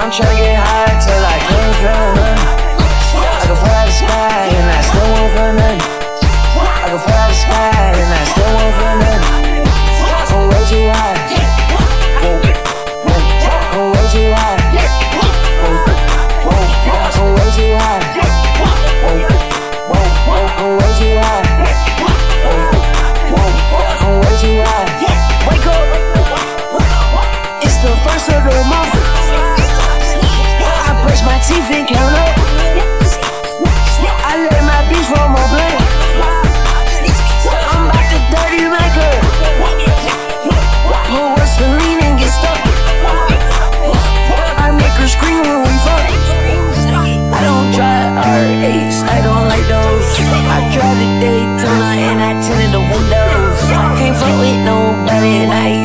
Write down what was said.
I'm tryna get high till I can't feel nothing. I can fly the sky and I still won't feel nothing. I can fly the sky and I still won't feel nothing. I'm way too high. I'm way too high. I'm way too high. I'm way too high. I'm way too high. Wake up. It's the first of the month. I brush my teeth and count up. I let my bitch roll my blunt. I'm about to dirty my girl. Pull Vaseline and get stuck. I make her scream when we fuck. I don't drive R8s, I don't like those. I drive the Daytona and I tinted the windows. Can't fuck with nobody and I